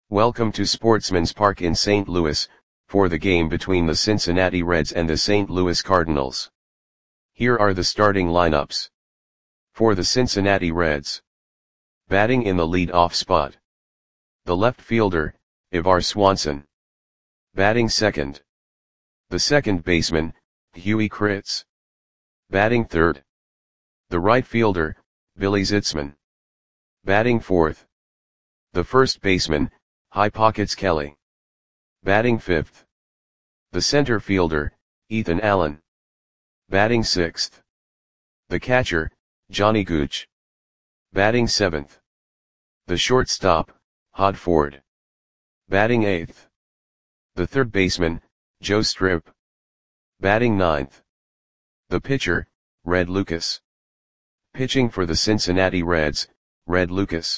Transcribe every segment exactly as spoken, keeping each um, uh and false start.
Welcome to Sportsman's Park in Saint Louis, for the game between the Cincinnati Reds and the Saint Louis Cardinals. Here are the starting lineups. For the Cincinnati Reds. Batting in the lead-off spot. The left fielder, Ivar Swanson. Batting second. The second baseman, Huey Kritz. Batting third. The right fielder, Billy Zitzman. Batting fourth. The first baseman, High Pockets Kelly. Batting fifth. The center fielder, Ethan Allen. Batting sixth. The catcher, Johnny Gooch. Batting seventh. The shortstop, Hod Ford. Batting eighth. The third baseman, Joe Strip. Batting ninth. The pitcher, Red Lucas. Pitching for the Cincinnati Reds, Red Lucas.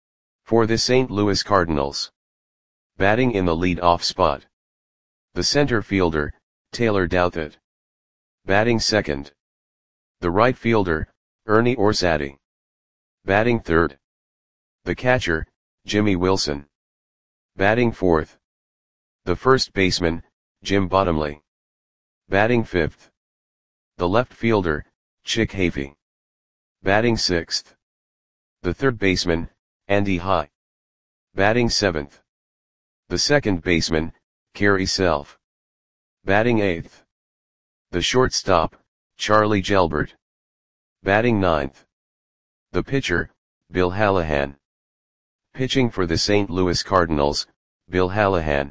For the Saint Louis Cardinals. Batting in the lead-off spot. The center fielder, Taylor Douthit. Batting second. The right fielder, Ernie Orsatti. Batting third. The catcher, Jimmy Wilson. Batting fourth. The first baseman, Jim Bottomley. Batting fifth. The left fielder, Chick Hafey. Batting sixth. The third baseman, Andy High. Batting seventh. The second baseman, Kerry Self. Batting eighth. The shortstop, Charlie Gelbert. Batting ninth. The pitcher, Bill Hallahan. Pitching for the Saint Louis Cardinals, Bill Hallahan.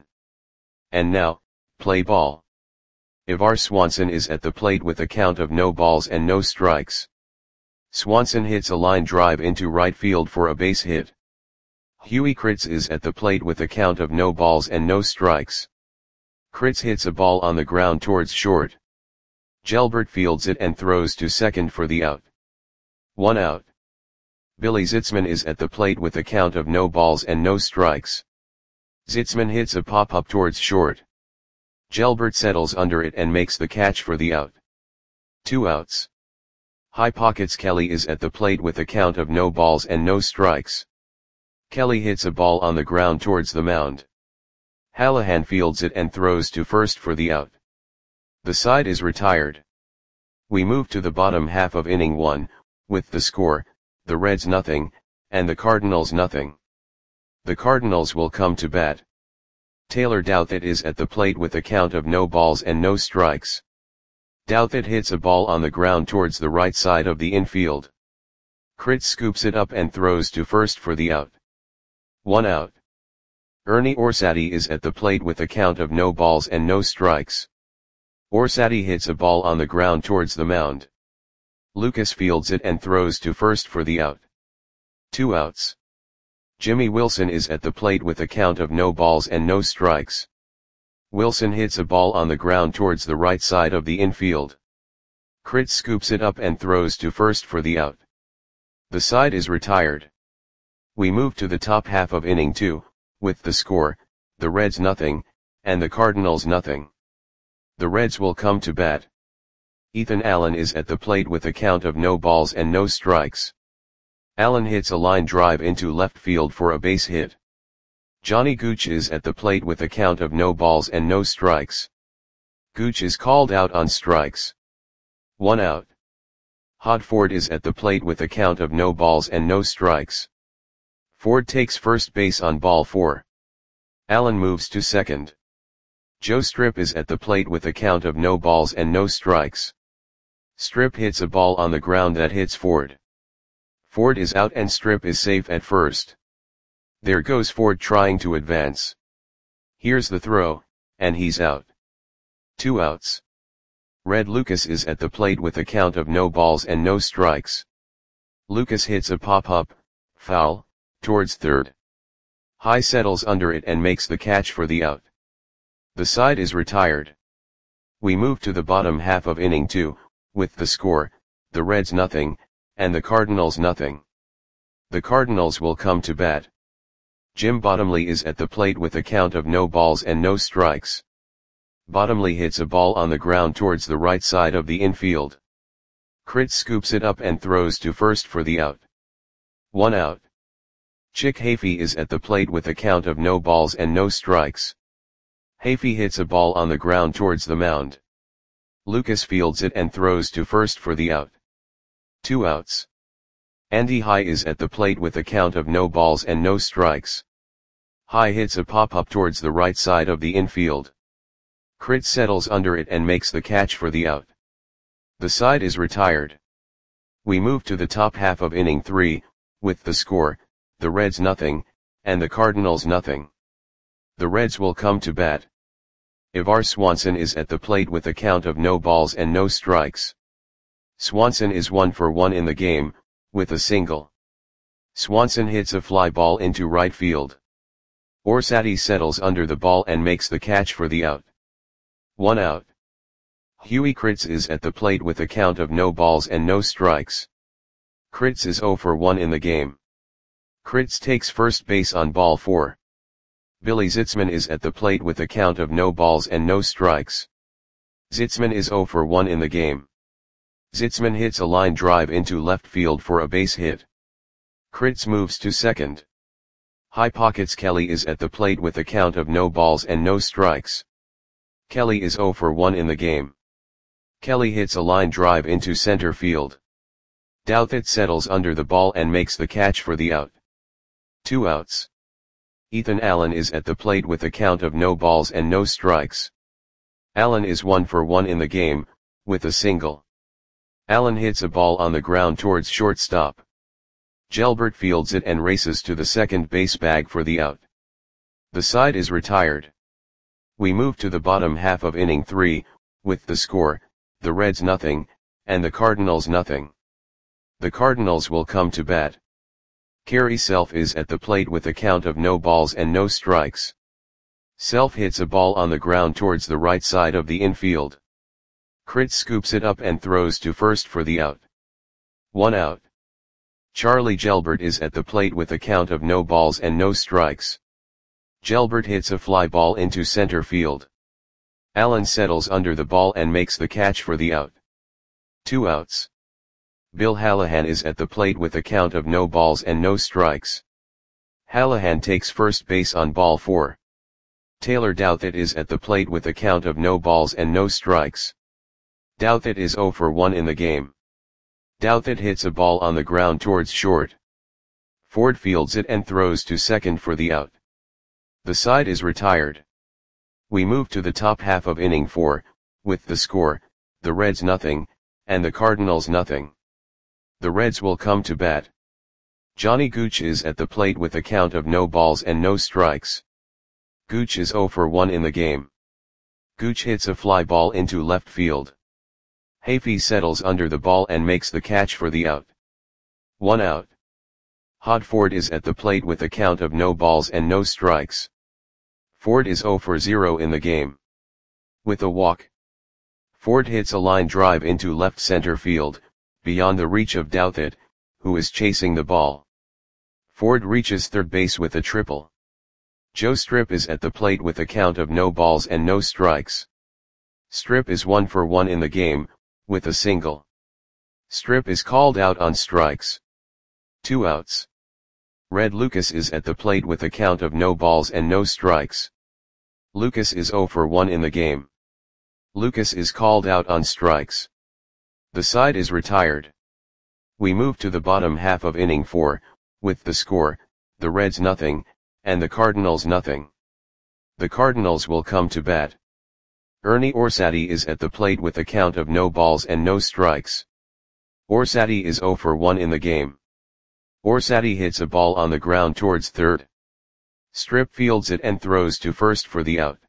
And now, play ball. Ivar Swanson is at the plate with a count of no balls and no strikes. Swanson hits a line drive into right field for a base hit. Huey Kritz is at the plate with a count of no balls and no strikes. Kritz hits a ball on the ground towards short. Gelbert fields it and throws to second for the out. One out. Billy Zitzman is at the plate with a count of no balls and no strikes. Zitzman hits a pop-up towards short. Gelbert settles under it and makes the catch for the out. Two outs. High Pockets Kelly is at the plate with a count of no balls and no strikes. Kelly hits a ball on the ground towards the mound. Hallahan fields it and throws to first for the out. The side is retired. We move to the bottom half of inning one, with the score, the Reds nothing, and the Cardinals nothing. The Cardinals will come to bat. Taylor Douthit is at the plate with a count of no balls and no strikes. Douthit hits a ball on the ground towards the right side of the infield. Kritz scoops it up and throws to first for the out. One out. Ernie Orsatti is at the plate with a count of no balls and no strikes. Orsatti hits a ball on the ground towards the mound. Lucas fields it and throws to first for the out. Two outs. Jimmy Wilson is at the plate with a count of no balls and no strikes. Wilson hits a ball on the ground towards the right side of the infield. Kritz scoops it up and throws to first for the out. The side is retired. We move to the top half of inning two, with the score, the Reds nothing, and the Cardinals nothing. The Reds will come to bat. Ethan Allen is at the plate with a count of no balls and no strikes. Allen hits a line drive into left field for a base hit. Johnny Gooch is at the plate with a count of no balls and no strikes. Gooch is called out on strikes. One out. Hod Ford is at the plate with a count of no balls and no strikes. Ford takes first base on ball four. Allen moves to second. Joe Strip is at the plate with a count of no balls and no strikes. Strip hits a ball on the ground that hits Ford. Ford is out and Strip is safe at first. There goes Ford trying to advance. Here's the throw, and he's out. Two outs. Red Lucas is at the plate with a count of no balls and no strikes. Lucas hits a pop-up, foul, towards third. High settles under it and makes the catch for the out. The side is retired. We move to the bottom half of inning two, with the score, the Reds nothing, and the Cardinals nothing. The Cardinals will come to bat. Jim Bottomley is at the plate with a count of no balls and no strikes. Bottomley hits a ball on the ground towards the right side of the infield. Kritz scoops it up and throws to first for the out. One out. Chick Hafey is at the plate with a count of no balls and no strikes. Hafey hits a ball on the ground towards the mound. Lucas fields it and throws to first for the out. Two outs. Andy High is at the plate with a count of no balls and no strikes. High hits a pop-up towards the right side of the infield. Crit settles under it and makes the catch for the out. The side is retired. We move to the top half of inning three, with the score, the Reds nothing, and the Cardinals nothing. The Reds will come to bat. Ivar Swanson is at the plate with a count of no balls and no strikes. Swanson is one for one in the game, with a single. Swanson hits a fly ball into right field. Orsatti settles under the ball and makes the catch for the out. One out. Huey Kritz is at the plate with a count of no balls and no strikes. Kritz is zero for one in the game. Kritz takes first base on ball four. Billy Zitzman is at the plate with a count of no balls and no strikes. Zitzman is zero for one in the game. Zitzman hits a line drive into left field for a base hit. Kritz moves to second. High pockets Kelly is at the plate with a count of no balls and no strikes. Kelly is zero for one in the game. Kelly hits a line drive into center field. Douthit settles under the ball and makes the catch for the out. Two outs. Ethan Allen is at the plate with a count of no balls and no strikes. Allen is one for one in the game, with a single. Allen hits a ball on the ground towards shortstop. Gelbert fields it and races to the second base bag for the out. The side is retired. We move to the bottom half of inning three, with the score, the Reds nothing, and the Cardinals nothing. The Cardinals will come to bat. Kerry Self is at the plate with a count of no balls and no strikes. Self hits a ball on the ground towards the right side of the infield. Kritz scoops it up and throws to first for the out. One out. Charlie Gelbert is at the plate with a count of no balls and no strikes. Gelbert hits a fly ball into center field. Allen settles under the ball and makes the catch for the out. Two outs. Bill Hallahan is at the plate with a count of no balls and no strikes. Hallahan takes first base on ball four. Taylor Douthit is at the plate with a count of no balls and no strikes. Douthit is zero for one in the game. Douthit hits a ball on the ground towards short. Ford fields it and throws to second for the out. The side is retired. We move to the top half of inning four, with the score, the Reds nothing, and the Cardinals nothing. The Reds will come to bat. Johnny Gooch is at the plate with a count of no balls and no strikes. Gooch is zero for one in the game. Gooch hits a fly ball into left field. Hafey settles under the ball and makes the catch for the out. One out. Hod Ford is at the plate with a count of no balls and no strikes. Ford is zero for zero in the game. With a walk. Ford hits a line drive into left center field, beyond the reach of Douthit, who is chasing the ball. Ford reaches third base with a triple. Joe Strip is at the plate with a count of no balls and no strikes. Strip is one for one in the game, with a single. Strip is called out on strikes. Two outs. Red Lucas is at the plate with a count of no balls and no strikes. Lucas is zero for one in the game. Lucas is called out on strikes. The side is retired. We move to the bottom half of inning four, with the score, the Reds nothing, and the Cardinals nothing. The Cardinals will come to bat. Ernie Orsatti is at the plate with a count of no balls and no strikes. Orsatti is zero for one in the game. Orsatti hits a ball on the ground towards third. Strip fields it and throws to first for the out.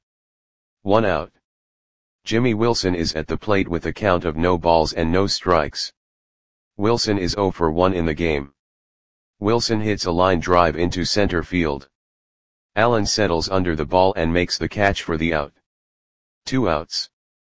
One out. Jimmy Wilson is at the plate with a count of no balls and no strikes. Wilson is zero for one in the game. Wilson hits a line drive into center field. Allen settles under the ball and makes the catch for the out. Two outs.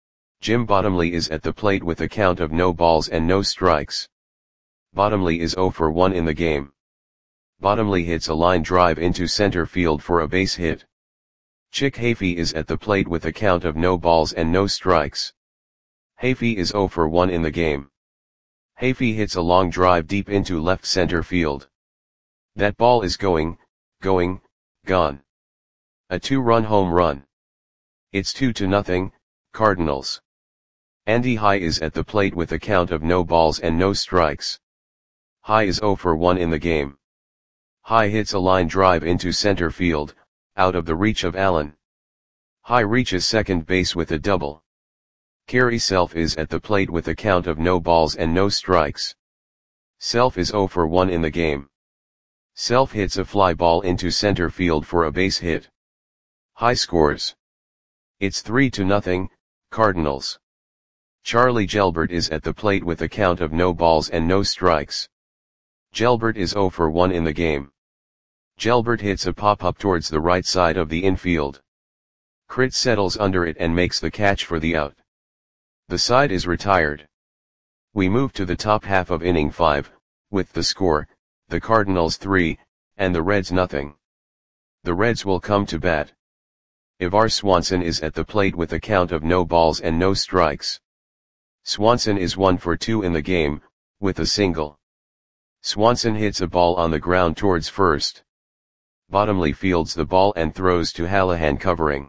Jim Bottomley is at the plate with a count of no balls and no strikes. Bottomley is zero for one in the game. Bottomley hits a line drive into center field for a base hit. Chick Hafey is at the plate with a count of no balls and no strikes. Hafey is zero for one in the game. Hafey hits a long drive deep into left center field. That ball is going, going, gone. A two-run home run. It's two to nothing, Cardinals. Andy High is at the plate with a count of no balls and no strikes. High is zero for one in the game. High hits a line drive into center field, out of the reach of Allen. High reaches second base with a double. Kerry Self is at the plate with a count of no balls and no strikes. Self is zero for one in the game. Self hits a fly ball into center field for a base hit. High scores. It's three to nothing, Cardinals. Charlie Gelbert is at the plate with a count of no balls and no strikes. Gelbert is zero for one in the game. Gelbert hits a pop-up towards the right side of the infield. Crit settles under it and makes the catch for the out. The side is retired. We move to the top half of inning five, with the score, the Cardinals three, and the Reds nothing. The Reds will come to bat. Ivar Swanson is at the plate with a count of no balls and no strikes. Swanson is one for two in the game, with a single. Swanson hits a ball on the ground towards first. Bottomley fields the ball and throws to Hallahan covering.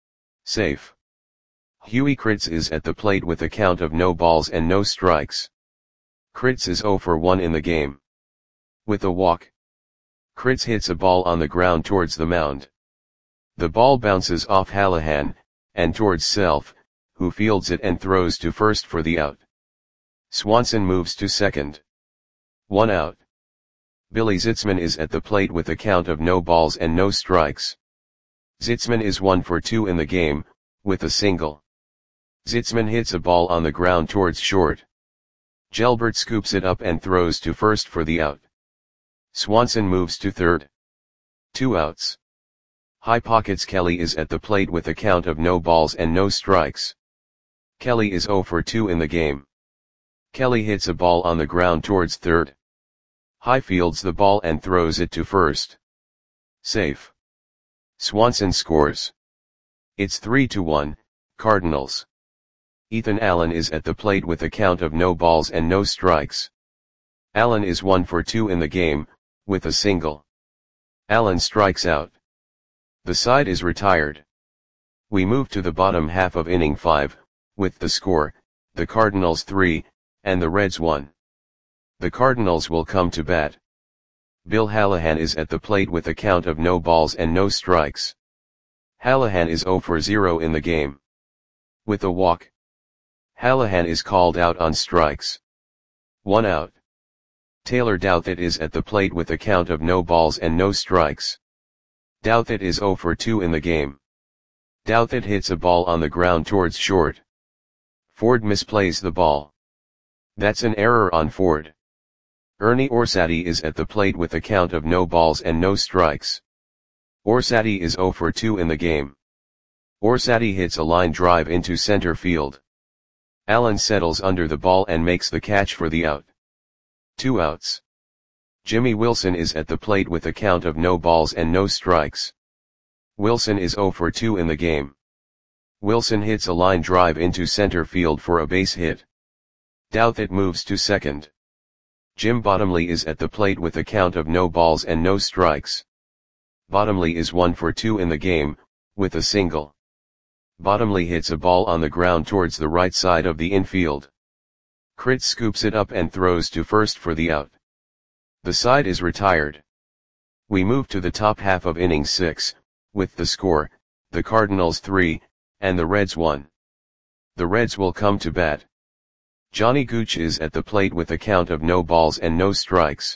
Safe. Huey Kritz is at the plate with a count of no balls and no strikes. Kritz is zero for one in the game. With a walk. Kritz hits a ball on the ground towards the mound. The ball bounces off Hallahan, and towards Self, who fields it and throws to first for the out. Swanson moves to second. One out. Billy Zitzman is at the plate with a count of no balls and no strikes. Zitzman is one for two in the game, with a single. Zitzman hits a ball on the ground towards short. Gelbert scoops it up and throws to first for the out. Swanson moves to third. Two outs. High Pockets Kelly is at the plate with a count of no balls and no strikes. Kelly is zero for two in the game. Kelly hits a ball on the ground towards third. High fields the ball and throws it to first. Safe. Swanson scores. It's three to one, Cardinals. Ethan Allen is at the plate with a count of no balls and no strikes. Allen is one for two in the game, with a single. Allen strikes out. The side is retired. We move to the bottom half of inning five, with the score, the Cardinals three, and the Reds one. The Cardinals will come to bat. Bill Hallahan is at the plate with a count of no balls and no strikes. Hallahan is zero for zero in the game. With a walk. Hallahan is called out on strikes. One out. Taylor Douthit is at the plate with a count of no balls and no strikes. Douthit is zero for two in the game. Douthit hits a ball on the ground towards short. Ford misplays the ball. That's an error on Ford. Ernie Orsatti is at the plate with a count of no balls and no strikes. Orsatti is zero for two in the game. Orsatti hits a line drive into center field. Allen settles under the ball and makes the catch for the out. Two outs. Jimmy Wilson is at the plate with a count of no balls and no strikes. Wilson is zero for two in the game. Wilson hits a line drive into center field for a base hit. Douthit moves to second. Jim Bottomley is at the plate with a count of no balls and no strikes. Bottomley is one for two in the game, with a single. Bottomley hits a ball on the ground towards the right side of the infield. Kritz scoops it up and throws to first for the out. The side is retired. We move to the top half of inning six, with the score, the Cardinals three, and the Reds one. The Reds will come to bat. Johnny Gooch is at the plate with a count of no balls and no strikes.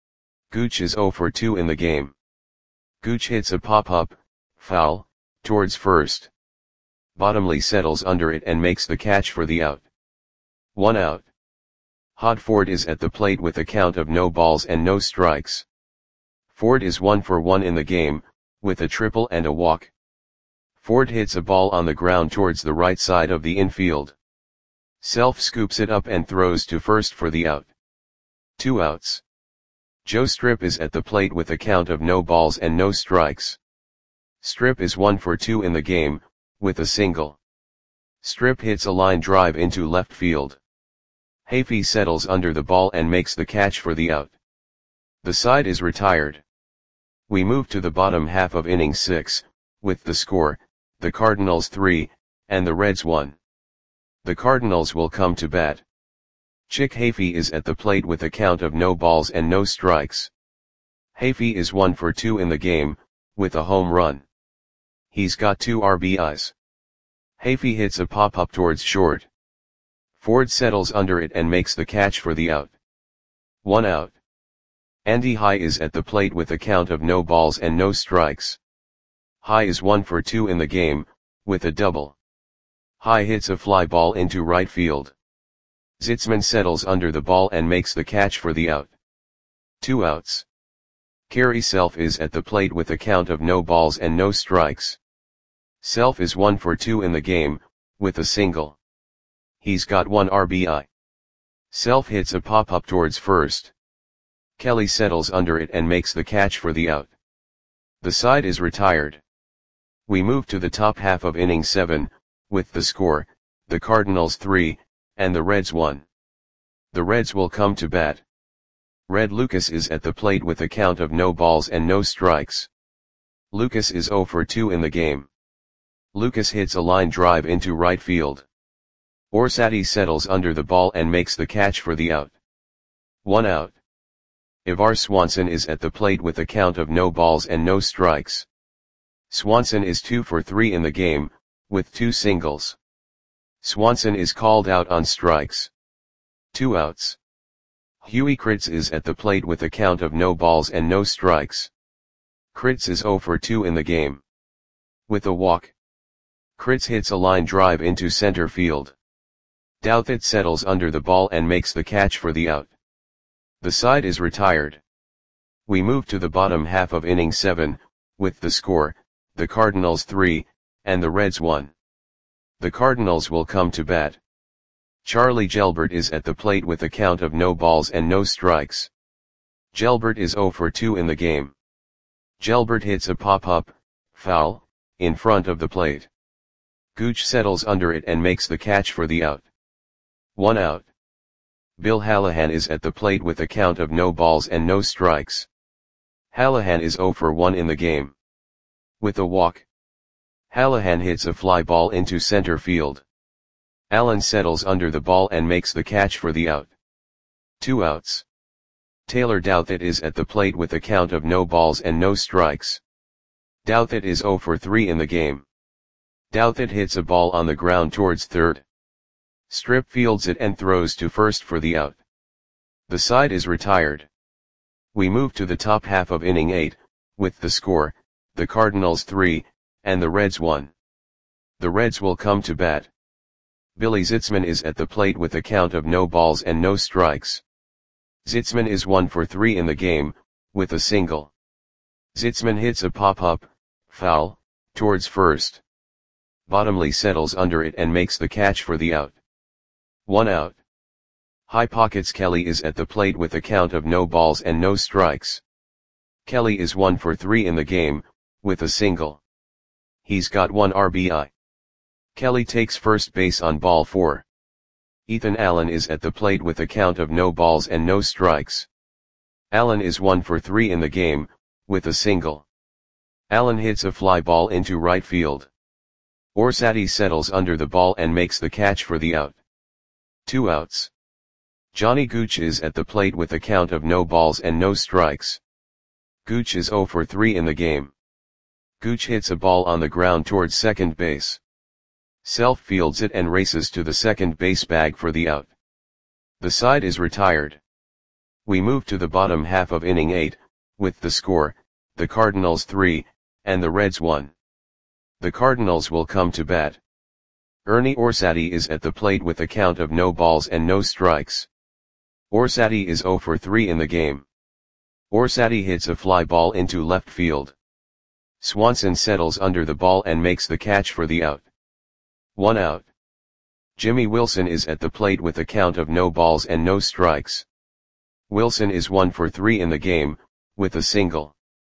Gooch is zero for two in the game. Gooch hits a pop-up, foul, towards first. Bottomley settles under it and makes the catch for the out. One out. Hod Ford is at the plate with a count of no balls and no strikes. Ford is one for one in the game, with a triple and a walk. Ford hits a ball on the ground towards the right side of the infield. Self scoops it up and throws to first for the out. Two outs. Joe Strip is at the plate with a count of no balls and no strikes. Strip is one for two in the game, with a single. Strip hits a line drive into left field. Hafey settles under the ball and makes the catch for the out. The side is retired. We move to the bottom half of inning six, with the score, the Cardinals three, and the Reds one. The Cardinals will come to bat. Chick Hafey is at the plate with a count of no balls and no strikes. Hafey is one for two in the game, with a home run. He's got two R B Is. Hafey hits a pop-up towards short. Ford settles under it and makes the catch for the out. One out. Andy High is at the plate with a count of no balls and no strikes. High is one for two in the game, with a double. High hits a fly ball into right field. Zitzman settles under the ball and makes the catch for the out. Two outs. Kerry Self is at the plate with a count of no balls and no strikes. Self is one for two in the game, with a single. He's got one R B I. Self hits a pop-up towards first. Kelly settles under it and makes the catch for the out. The side is retired. We move to the top half of inning seven, with the score, the Cardinals three, and the Reds one. The Reds will come to bat. Red Lucas is at the plate with a count of no balls and no strikes. Lucas is zero for two in the game. Lucas hits a line drive into right field. Orsatti settles under the ball and makes the catch for the out. One out. Ivar Swanson is at the plate with a count of no balls and no strikes. Swanson is two for three in the game, with two singles. Swanson is called out on strikes. Two outs. Huey Kritz is at the plate with a count of no balls and no strikes. Kritz is zero for two in the game. With a walk. Kritz hits a line drive into center field. Douthit settles under the ball and makes the catch for the out. The side is retired. We move to the bottom half of inning seven, with the score, the Cardinals three, and the Reds one. The Cardinals will come to bat. Charlie Gelbert is at the plate with a count of no balls and no strikes. Gelbert is zero for two in the game. Gelbert hits a pop-up, foul, in front of the plate. Gooch settles under it and makes the catch for the out. One out. Bill Hallahan is at the plate with a count of no balls and no strikes. Hallahan is zero for one in the game. With a walk. Hallahan hits a fly ball into center field. Allen settles under the ball and makes the catch for the out. Two outs. Taylor Douthit is at the plate with a count of no balls and no strikes. Douthit is zero for three in the game. Douthit hits a ball on the ground towards third. Strip fields it and throws to first for the out. The side is retired. We move to the top half of inning eight, with the score, the Cardinals three, and the Reds one. The Reds will come to bat. Billy Zitzman is at the plate with a count of no balls and no strikes. Zitzman is one for three in the game, with a single. Zitzman hits a pop-up, foul, towards first. Bottomley settles under it and makes the catch for the out. One out. High Pockets Kelly is at the plate with a count of no balls and no strikes. Kelly is one for three in the game, with a single. He's got one R B I. Kelly takes first base on ball four. Ethan Allen is at the plate with a count of no balls and no strikes. Allen is one for three in the game, with a single. Allen hits a fly ball into right field. Orsatti settles under the ball and makes the catch for the out. Two outs. Johnny Gooch is at the plate with a count of no balls and no strikes. Gooch is zero for three in the game. Gooch hits a ball on the ground towards second base. Self fields it and races to the second base bag for the out. The side is retired. We move to the bottom half of inning eight, with the score, the Cardinals three, and the Reds one. The Cardinals will come to bat. Ernie Orsatti is at the plate with a count of no balls and no strikes. Orsatti is zero for three in the game. Orsatti hits a fly ball into left field. Swanson settles under the ball and makes the catch for the out. One out. Jimmy Wilson is at the plate with a count of no balls and no strikes. Wilson is one for three in the game, with a single.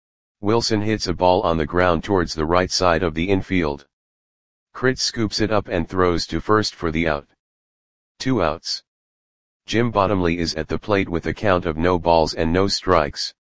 Wilson hits a ball on the ground towards the right side of the infield. Kritz scoops it up and throws to first for the out. Two outs. Jim Bottomley is at the plate with a count of no balls and no strikes.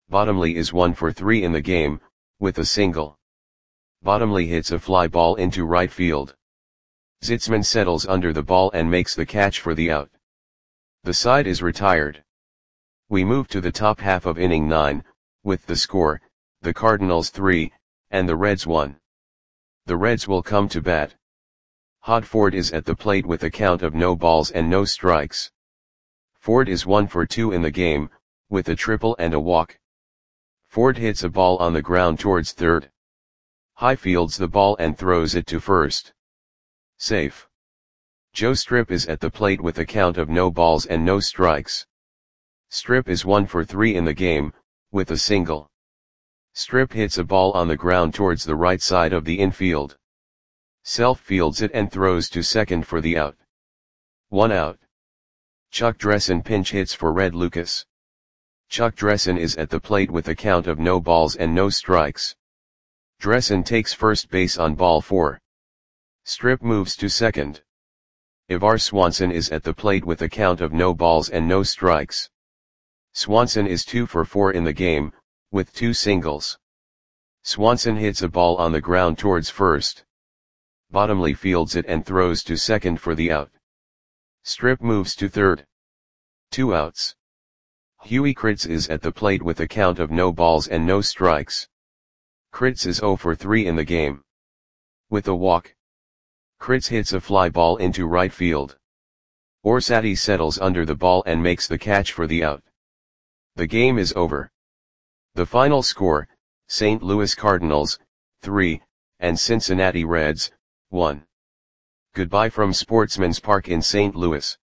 Bottomley is one for three in the game, with a single. Bottomley hits a fly ball into right field. Zitzman settles under the ball and makes the catch for the out. The side is retired. We move to the top half of inning nine, with the score, the Cardinals three, and the Reds one. The Reds will come to bat. Hod Ford is at the plate with a count of no balls and no strikes. Ford is one for two in the game, with a triple and a walk. Ford hits a ball on the ground towards third. High fields the ball and throws it to first. Safe. Joe Strip is at the plate with a count of no balls and no strikes. Strip is one for three in the game, with a single. Strip hits a ball on the ground towards the right side of the infield. Self fields it and throws to second for the out. One out. Chuck Dressen pinch hits for Red Lucas. Chuck Dressen is at the plate with a count of no balls and no strikes. Dressen takes first base on ball four. Strip moves to second. Ivar Swanson is at the plate with a count of no balls and no strikes. Swanson is two for four in the game, with two singles. Swanson hits a ball on the ground towards first. Bottomley fields it and throws to second for the out. Strip moves to third. Two outs. Huey Kritz is at the plate with a count of no balls and no strikes. Kritz is zero for three in the game. With a walk. Kritz hits a fly ball into right field. Orsatti settles under the ball and makes the catch for the out. The game is over. The final score, Saint Louis Cardinals, three, and Cincinnati Reds, one. Goodbye from Sportsman's Park in Saint Louis.